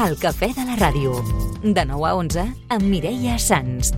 El cafè de la ràdio. De 9 a 11 amb Mireia Sans.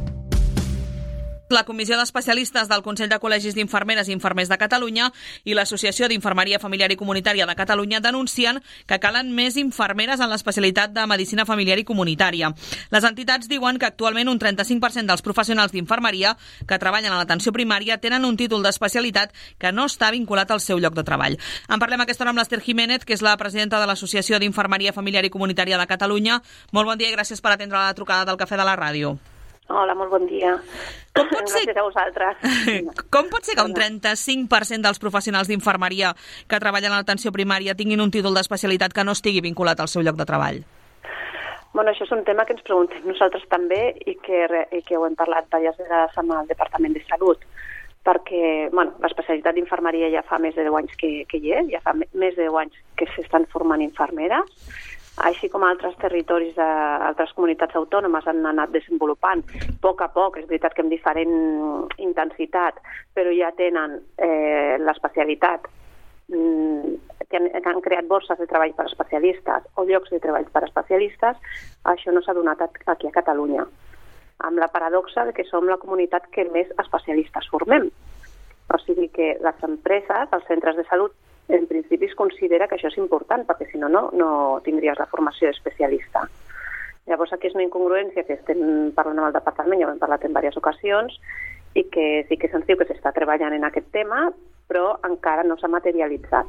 La Comissió d'Especialistes del Consell de Col·legis d'Infermeres i Infermers de Catalunya i l'Associació d'Infermeria Familiar i Comunitària de Catalunya denuncien que calen més infermeres en l'especialitat de Medicina Familiar i Comunitària. Les entitats diuen que actualment un 35% dels professionals d'infermeria que treballen a l'atenció primària tenen un títol d'especialitat que no està vinculat al seu lloc de treball. En parlem aquesta hora amb l'Ester Jiménez, que és la presidenta de l'Associació d'Infermeria Familiar i Comunitària de Catalunya. Molt bon dia i gràcies per atendre la trucada del Cafè de la Ràdio. Hola, molt bon dia. Gràcies a vosaltres. Com pot ser que un 35% dels professionals d'infermeria que treballen a l'atenció primària tinguin un títol d'especialitat que no estigui vinculat al seu lloc de treball? Bueno, això és un tema que ens preguntem nosaltres també i que ho hem parlat diverses vegades amb el Departament de Salut, perquè l'especialitat d'infermeria ja fa més de 10 anys que hi és, ja fa més de 10 anys que s'estan formant infermeres, així com altres territoris d'altres comunitats autònomes han anat desenvolupant a poc, és veritat que amb diferent intensitat, però ja tenen l'especialitat, que han creat borses de treball per a especialistes o llocs de treball per a especialistes. Això no s'ha donat aquí a Catalunya, amb la paradoxa de que som la comunitat que més especialistes formem. O sigui que les empreses, els centres de salut, en principi es considera que això és important, perquè si no, no tindries la formació d'especialista. Llavors aquí és una incongruència que estem parlant amb el departament, ja ho hem parlat en diverses ocasions, i que sí que se'ns diu que s'està treballant en aquest tema, però encara no s'ha materialitzat.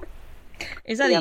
És a dir,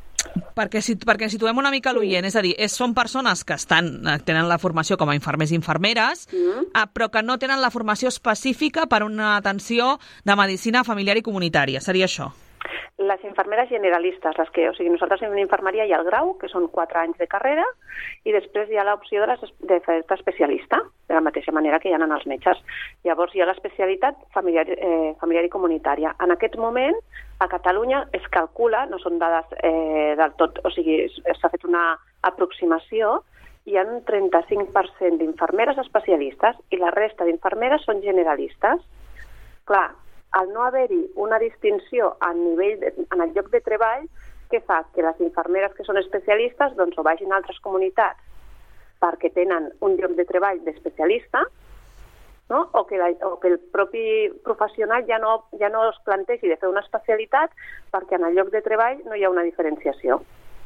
perquè situem una mica l'oient, és a dir, són persones que tenen la formació com a infermers i infermeres, però que no tenen la formació específica per una atenció de medicina familiar i comunitària. Seria això? Les infermeres generalistes, nosaltres en una infermeria hi ha el grau, que són 4 anys de carrera, i després hi ha l'opció de fer-te especialista, de la mateixa manera que hi ha en els metges. Llavors hi ha l'especialitat familiar i comunitària. En aquest moment, a Catalunya es calcula, no són dades del tot, s'ha fet una aproximació, hi ha un 35% d'infermeres especialistes i la resta d'infermeres són generalistes. Clar, al no haver-hi una distinció en el lloc de treball, que fa que les infermeres que són especialistes o vagin a altres comunitats perquè tenen un lloc de treball d'especialista, no? o que el propi professional ja no es plantegi de fer una especialitat perquè en el lloc de treball no hi ha una diferenciació.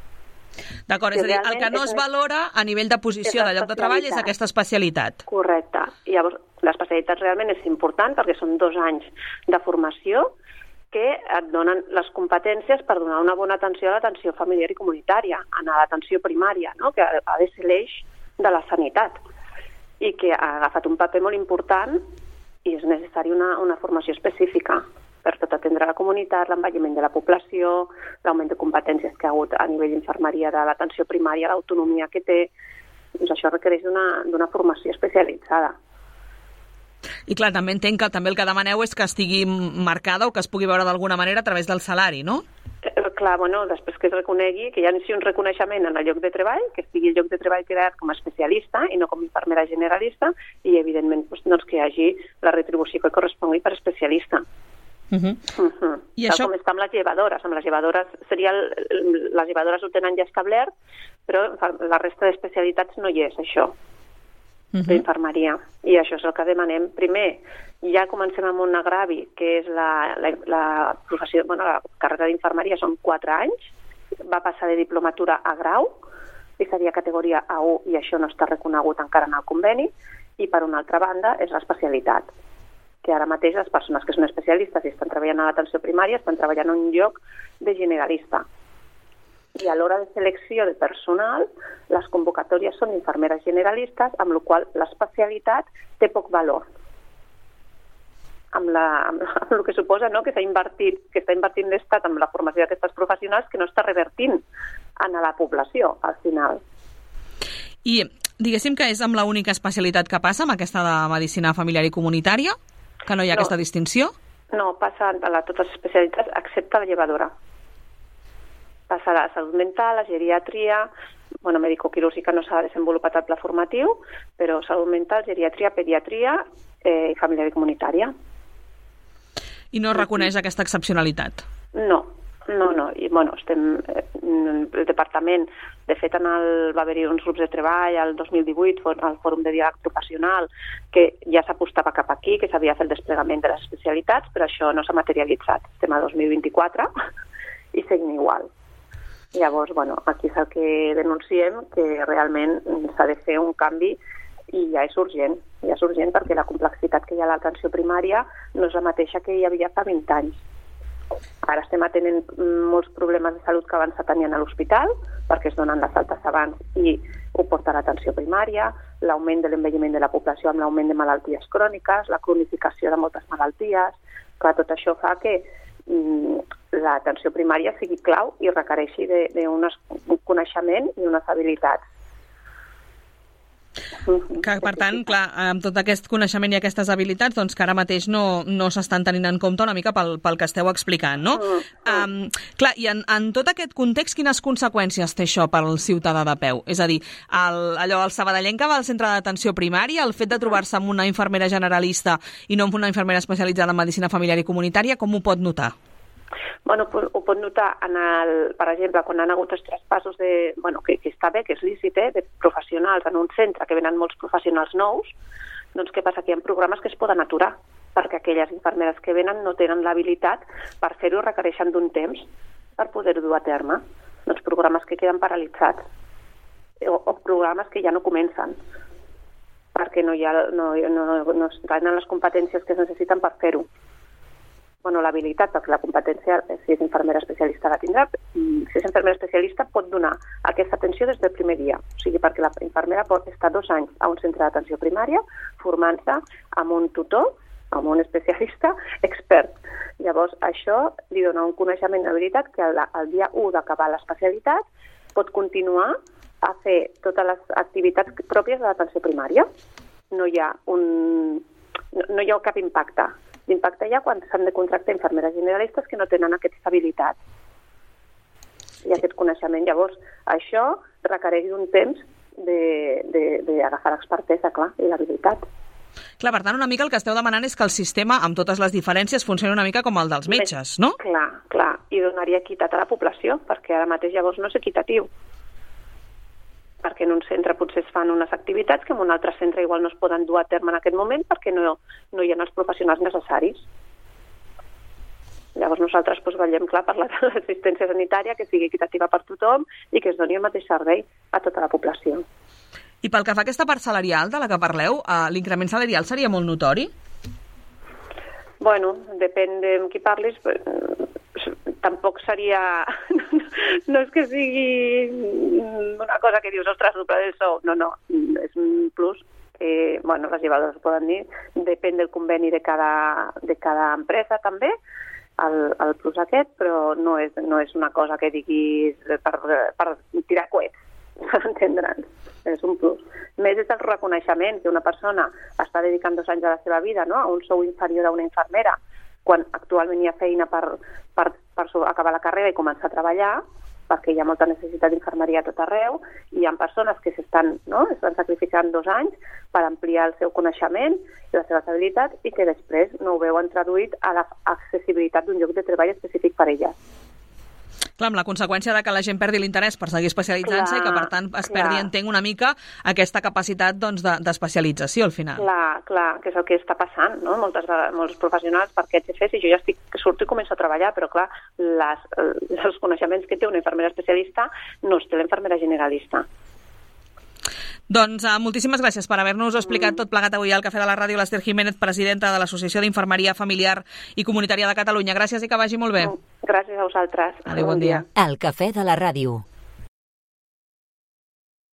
D'acord, és a dir, el que no es valora a nivell de posició de lloc de treball és aquesta especialitat. Correcte. I llavors, l'especialitat realment és important perquè són 2 anys de formació que et donen les competències per donar una bona atenció a l'atenció familiar i comunitària, a l'atenció primària, no? Que ha de ser l'eix de la sanitat i que ha agafat un paper molt important i és necessari una formació específica per tot atendre la comunitat, l'envelliment de la població, l'augment de competències que ha hagut a nivell d'infermeria de l'atenció primària, l'autonomia que té. Doncs això requereix d'una formació especialitzada. I clar, també entenc que també el que demaneu és que estigui marcada o que es pugui veure d'alguna manera a través del salari, no? Clar, després que es reconegui, que hi ha un reconeixement en el lloc de treball, que estigui el lloc de treball creat com a especialista i no com a infermera generalista, i evidentment que hi hagi la retribució que correspongui per especialista. I això... Com està amb les llevadores. Amb les llevadores les llevadores ho tenen ja establert, però la resta d'especialitats no hi és, això, d'infermeria. I això és el que demanem. Primer, ja comencem amb un agravi, que és la professió, la carrera d'infermeria són 4 anys, va passar de diplomatura a grau, i seria categoria A1, i això no està reconegut encara en el conveni, i per una altra banda és l'especialitat, que ara mateix les persones que són especialistes i estan treballant a l'atenció primària estan treballant en un lloc de generalista. I a l'hora de selecció de personal, les convocatòries són infermeres generalistes, amb la qual l'especialitat té poc valor. Amb el que suposa, no?, que està invertint l'Estat amb la formació d'aquestes professionals que no està revertint en la població, al final. I diguéssim que és amb l'única especialitat que passa, amb aquesta de medicina familiar i comunitària? Que no hi ha aquesta distinció? No, passa a totes les especialitats, excepte la llevadora. Passa a la salut mental, la geriatria, medicoquirúrgica no s'ha desenvolupat el pla formatiu, però salut mental, geriatria, pediatria i familiar i comunitària. I no reconeix aquesta excepcionalitat? No, No. I, el departament, de fet, va haver-hi uns grups de treball al 2018, al Fòrum de Diàleg Professional, que ja s'apostava cap aquí, que s'havia fet el desplegament de les especialitats, però això no s'ha materialitzat. Estem a 2024 i seguim igual. Llavors, aquí és el que denunciem, que realment s'ha de fer un canvi i ja és urgent perquè la complexitat que hi ha a l'atenció primària no és la mateixa que hi havia fa 20 anys. Ara estem atenent molts problemes de salut que abans s'atenien a l'hospital, perquè es donen les altes abans i ho porta a l'atenció primària, l'augment de l'envelliment de la població amb l'augment de malalties cròniques, la cronificació de moltes malalties, que tot això fa que l'atenció primària sigui clau i requereixi d'un coneixement i unes habilitats. Que, per tant, clar, amb tot aquest coneixement i aquestes habilitats, doncs que ara mateix no s'estan tenint en compte una mica pel que esteu explicant, no? Clar, i en tot aquest context, quines conseqüències té això pel ciutadà de peu? És a dir, el sabadellenc que va al centre d'atenció primària, el fet de trobar-se amb una infermera generalista i no amb una infermera especialitzada en medicina familiar i comunitària, com ho pot notar? Ho pot notar, per exemple, quan han hagut els traspassos que està bé, que és lícit, de professionals en un centre, que venen molts professionals nous, doncs què passa? Que hi ha programes que es poden aturar, perquè aquelles infermeres que venen no tenen l'habilitat per fer-ho, requereixen d'un temps per poder-ho dur a terme. Doncs programes que queden paralitzats, o programes que ja no comencen, perquè no es tenen les competències que es necessiten per fer-ho. L'habilitat, perquè la competència, si és infermera especialista, la tindrà. Si és infermera especialista, pot donar aquesta atenció des del primer dia. O sigui, perquè la infermera pot estar 2 anys a un centre d'atenció primària formant-se amb un tutor, amb un especialista expert. Llavors, això li dona un coneixement d'habilitat que el dia 1 d'acabar l'especialitat pot continuar a fer totes les activitats pròpies de l'atenció primària. No hi ha cap impacte. L'impacte hi ha quan s'han de contractar infermeres generalistes que no tenen aquesta habilitat i aquest coneixement. Llavors, això requereix un temps d'agafar l'expertesa, clar, i l'habilitat. Clar, per tant, una mica el que esteu demanant és que el sistema, amb totes les diferències, funcioni una mica com el dels metges, no? Clar, i donaria equitat a la població, perquè ara mateix llavors no és equitatiu. Perquè en un centre potser es fan unes activitats que en un altre centre igual no es poden dur a terme en aquest moment perquè no hi ha els professionals necessaris. Llavors nosaltres vetllem, clar, per l'assistència sanitària, que sigui equitativa per tothom i que es doni el mateix servei a tota la població. I pel que fa a aquesta part salarial de la que parleu, l'increment salarial seria molt notori? Depèn de qui parlis, tampoc seria... No és que sigui una cosa que dius, ostres, doble del sou. No, és un plus que, les llevadores ho poden dir, depèn del conveni de cada empresa també, el plus aquest, però no és una cosa que diguis per tirar coets, per entendre'ns. És un plus. Més és el reconeixement que una persona està dedicant 2 anys de la seva vida, no?, a un sou inferior a una infermera, quan actualment hi ha feina per acabar la carrera i començar a treballar, perquè hi ha molta necessitat d'infermeria a tot arreu, i hi ha persones que estan sacrificant 2 anys per ampliar el seu coneixement i les seves habilitats i que després no ho veuen traduït a l'accessibilitat d'un lloc de treball específic per elles. Clar, amb la conseqüència de que la gent perdi l'interès per seguir especialitzant-se i que, per tant, es perdi, entenc, una mica aquesta capacitat d'especialització, al final. Clar, que és el que està passant, no? Molts professionals per aquest CFS, i jo ja surto i començo a treballar, però, clar, els coneixements que té una infermera especialista no els té l'infermera generalista. Doncs moltíssimes gràcies per haver-nos explicat tot plegat avui al Cafè de la Ràdio, l'Ester Jiménez, presidenta de l'Associació d'Infermeria Familiar i Comunitària de Catalunya. Gràcies i que vagi molt bé. Gràcies a vosaltres. Adéu, bon dia. El Cafè de la Ràdio.